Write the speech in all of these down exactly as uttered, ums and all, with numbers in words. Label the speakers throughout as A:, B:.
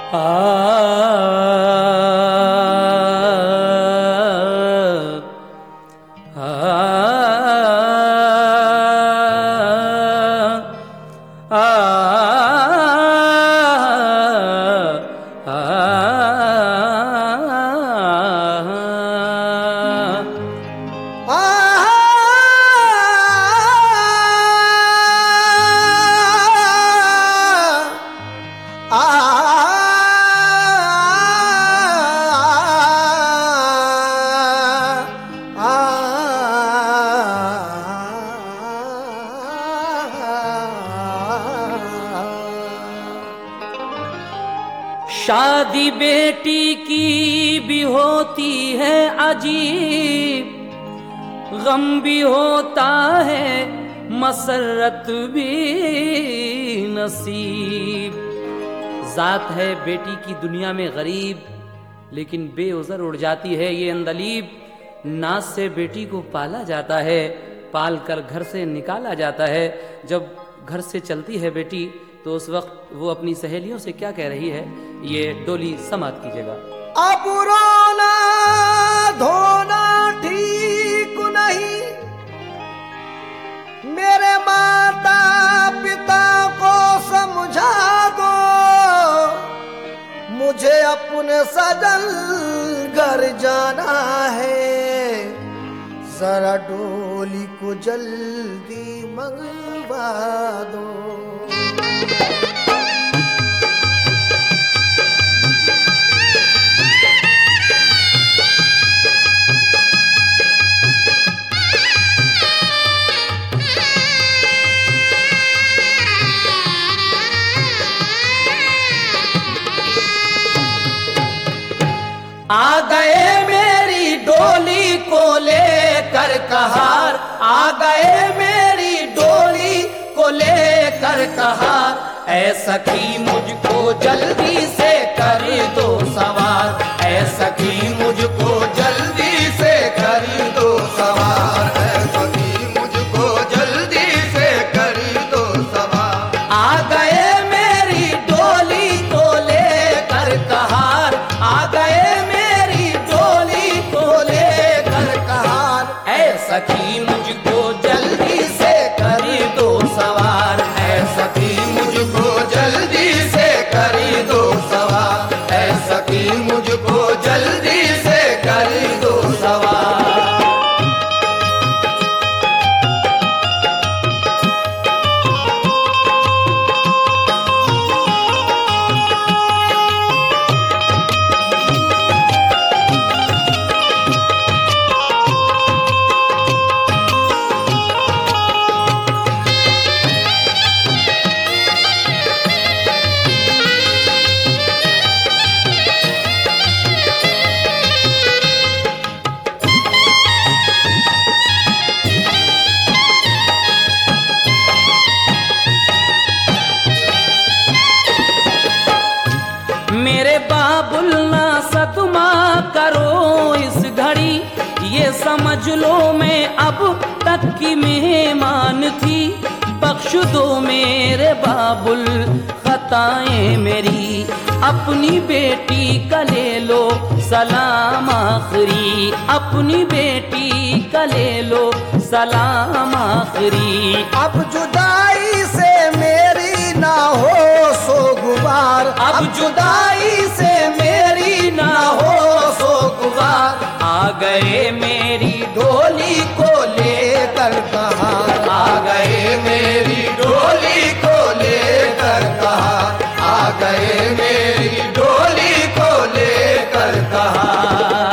A: शादी बेटी की भी होती है अजीब, गम भी होता है मसरत भी नसीब। जात है बेटी की दुनिया में गरीब, लेकिन बेउज़र उड़ जाती है ये अंदलीब। नाज से बेटी को पाला जाता है, पाल कर घर से निकाला जाता है। जब घर से चलती है बेटी तो उस वक्त वो अपनी सहेलियों से क्या कह रही है, ये डोली समाप्त कीजिएगा।
B: अब रोना धोना ठीक नहीं, मेरे माता पिता को समझा दो, मुझे अपने सजन घर जाना है, जरा डोली को जल्दी मंगवा दो।
A: आ गए मेरी डोली को लेकर कहार, आ गए मेरी डोली को लेकर कहार। ऐ सखी मुझको जल्दी से कर दो सवार, ऐ सखी मुझको जल्दी से कर दो सवार, ऐ सखी मुझको जल्दी से कर दो सवार। आ गए मेरी डोली को लेकर कहार, आ गए सखी मुझको जल्दी से कर दो सवार, ऐ सखी मुझको जल्दी से कर दो सवार, ऐ सखी मुझको जल्दी से कर दो सवार। मेरे बाबुल ना सदमा करो इस घड़ी, ये समझ लो मैं अब तक की मेहमान थी। बख्श दो मेरे बाबुल खताएं मेरी, अपनी बेटी का ले लो सलाम आखिरी, अपनी बेटी का ले लो सलाम आखिरी।
B: अब जुदाई से मेरी ना हो सो गुबार,
A: अब जुदाई से मेरी ना हो सो गुबार। आ गए मेरी डोली को लेकर कहार, आ गए मेरी डोली को लेकर कहार, आ गए मेरी डोली को लेकर कहार।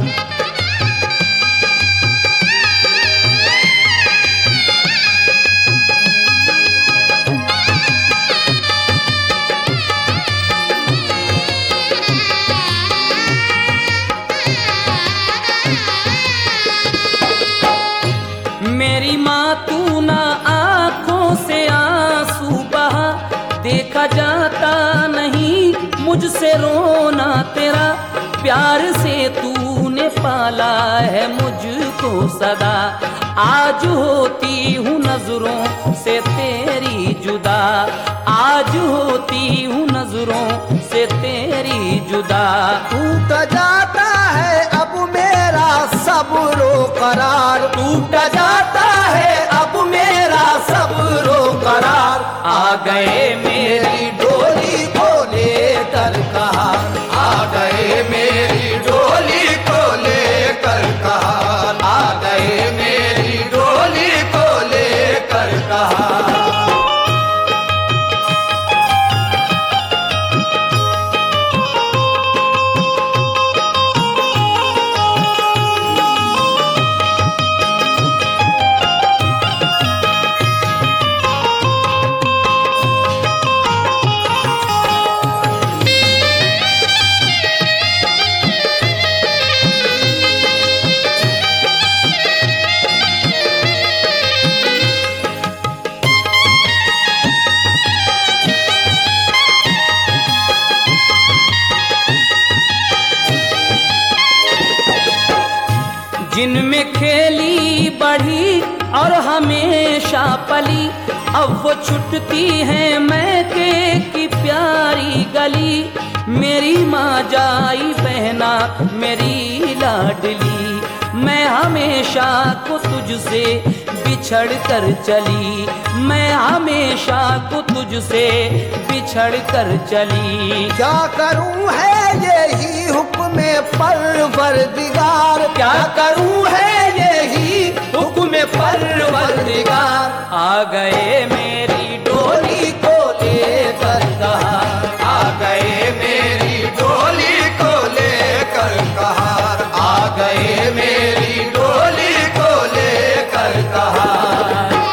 A: मेरी माँ तू ना आँखों से आंसू बहा, देखा जाता नहीं मुझसे रोना तेरा, प्यार से तूने तूने पाला है मुझको सदा, आज होती हूँ नजरों से तेरी जुदा, आज होती हूँ नजरों से तेरी जुदा।
B: टूट जाता है अब मेरा सब्रो करार,
A: टूट जाता है अब मेरा सब्रो करार, आ गए मेरी डोली को लेकर कहार, आ गए मेरी डोली को लेकर कहार, आ गए मेरी डोली को लेकर कहार। जिनमें खेली बढ़ी और हमेशा पली, अब वो छुटती है मैके की प्यारी गली। मेरी माँ जाई बहना मेरी लाडली, मैं हमेशा को तुझसे बिछड़ कर चली, मैं हमेशा को तुझसे बिछड़ कर चली।
B: क्या करूं है यही हुक्म परवरदिगार,
A: क्या करूं है यही हुक्म परवरदिगार, आ गए मेरी डोली को लेकर कहार, आ गए मेरी डोली को लेकर कहार, आ गए मेरी डोली को लेकर कहार।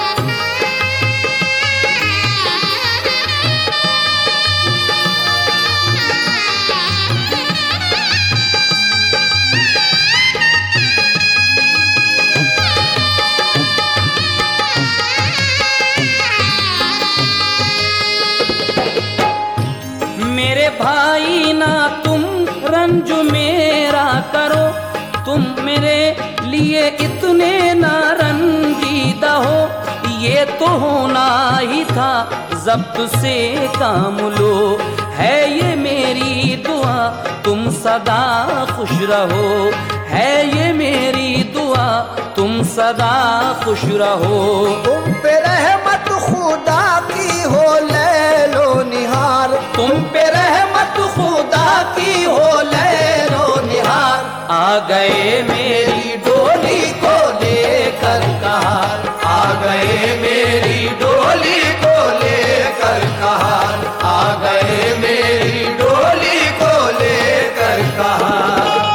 A: मेरे भाई ना तुम रंज मेरा करो, तुम मेरे लिए इतने ना रंजीदा हो, ये तो होना ही था जब्त से काम लो, है ये मेरी दुआ तुम सदा खुश रहो, है ये मेरी दुआ तुम सदा खुश रहो।
B: तुम पे रहमत खुदा की हो लैलो निहार,
A: तुम पे रहमत खुदा की हो लैलो निहार, आ गए मेरी डोली को लेकर कहार, आ गए मेरी डोली को लेकर कहार, आ गए मेरी डोली को लेकर कहार।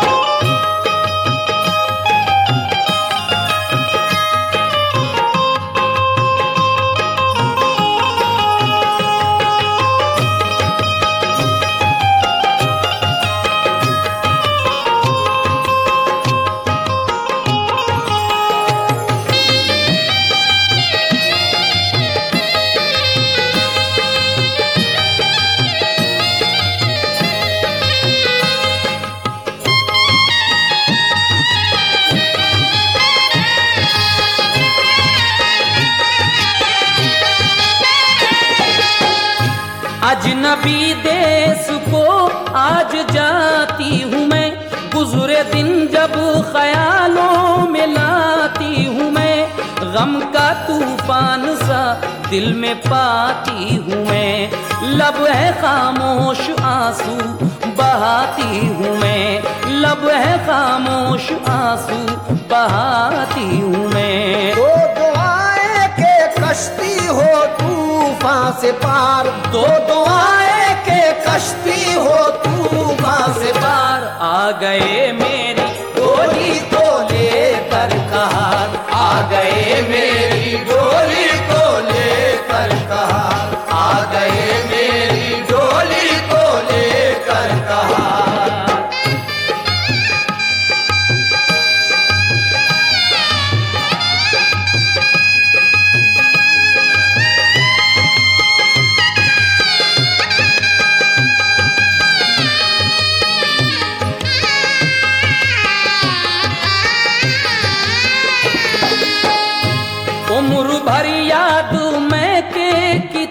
A: अजनबी देश को आज जाती हूँ मैं, गुजरे दिन जब ख्यालों में लाती हूँ मैं, गम का तूफान सा दिल में पाती हूँ मैं, लब है खामोश आंसू बहाती हूँ मैं, लब है खामोश आंसू बहाती हूँ मैं।
B: दो दुआएं के कश्ती हो तूफान से पार,
A: दो दुआएं के कश्ती हो तूफान से पार, आ गए मेरी डोली को लेकर कहार, आ गए मेरी डोली को लेकर कहार, आ गए मेरी डोली को लेकर कहार।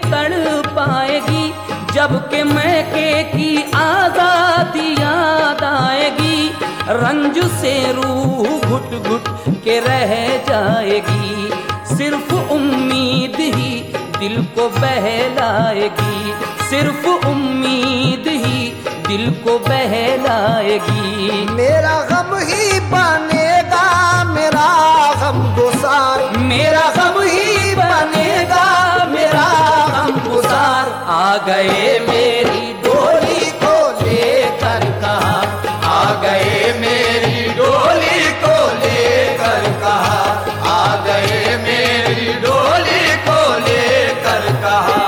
A: तड़ पाएगी, जबकि मैके की आजादी याद आएगी। रंज से रूह घुट घुट के रह जाएगी, सिर्फ उम्मीद ही दिल को बहलाएगी, सिर्फ उम्मीद ही दिल को बहलाएगी।
B: मेरा गम ही बनेगा मेरा गम गुसार,
A: मेरा गम ही बनेगा मेरा गम गुसार। आ गए मेरी डोली को लेकर कहाँ, आ गए मेरी डोली को लेकर कहाँ, आ गए मेरी डोली को लेकर कहाँ।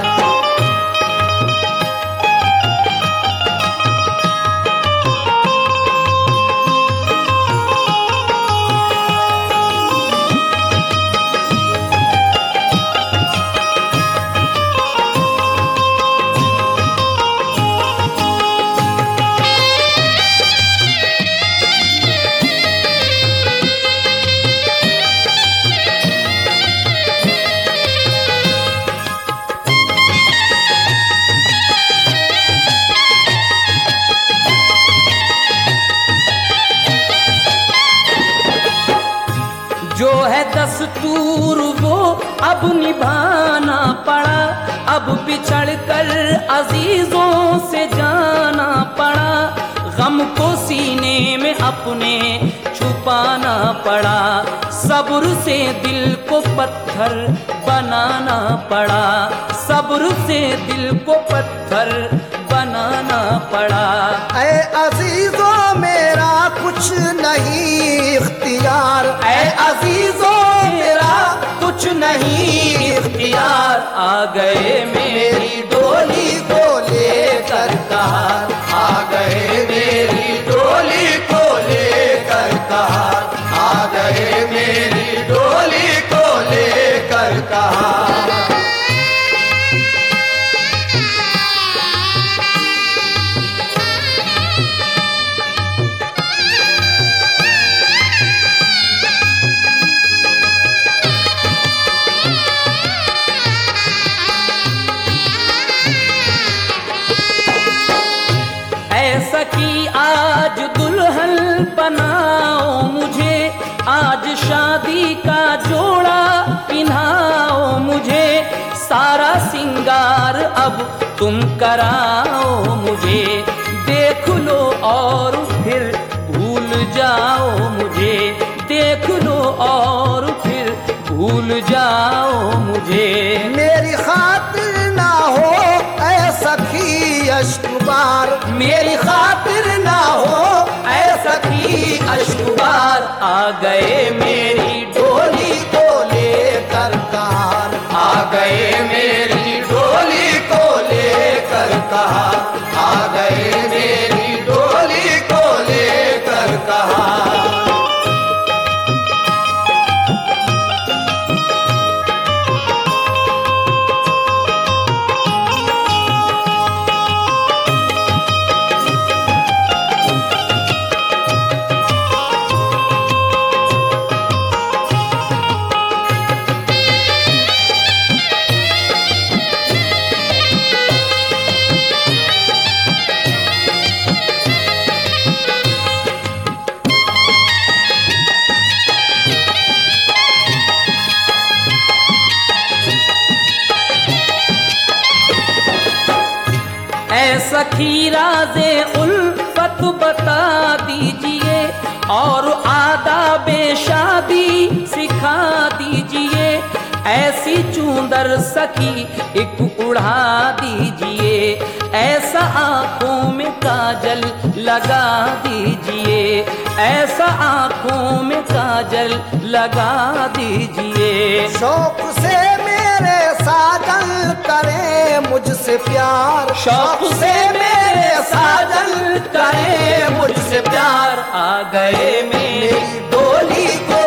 A: जो है दस्तूर वो अब निभाना पड़ा, अब बिछड़ कर अजीजों से जाना पड़ा। गम को सीने में अपने छुपाना पड़ा, सब्र से दिल को पत्थर बनाना पड़ा, सब्र से दिल को पत्थर बनाना पड़ा।
B: ऐ अजीजों मेरा कुछ नहीं इख्तियार,
A: ऐ अजीजों मेरा कुछ नहीं इख्तियार। आ गए मेरी डोली को लेकर कहाँ, आ गए मेरी डोली को लेकर कहाँ, आ गए मेरी डोली को लेकर कहाँ। सखी आज दुल्हन बनाओ मुझे, आज शादी का जोड़ा पिन्हाओ मुझे। सारा सिंगार अब तुम कराओ मुझे, देख लो और फिर भूल जाओ मुझे, देख लो और फिर भूल जाओ मुझे।
B: मेरी खातिर ना हो ऐ सखी अश्कबार,
A: मेरी खातिर ना हो ऐ सखी अश्कबार। आ गए मेरी डोली को लेकर कहाँ, आ गए मेरी डोली को लेकर कहाँ, आ गए मेरी डोली को लेकर कहाँ। सखी राज़े उल्फत बता दीजिए और आदाबे शादी सिखा दीजिए। ऐसी चूंदर सखी एक उड़ा दीजिए, ऐसा आंखों में काजल लगा दीजिए, ऐसा आंखों में काजल लगा दीजिए।
B: शौक से मेरे साजन करे मुझसे प्यार,
A: शौक से मेरे साजन करे मुझसे प्यार। आ गए मेरी डोली को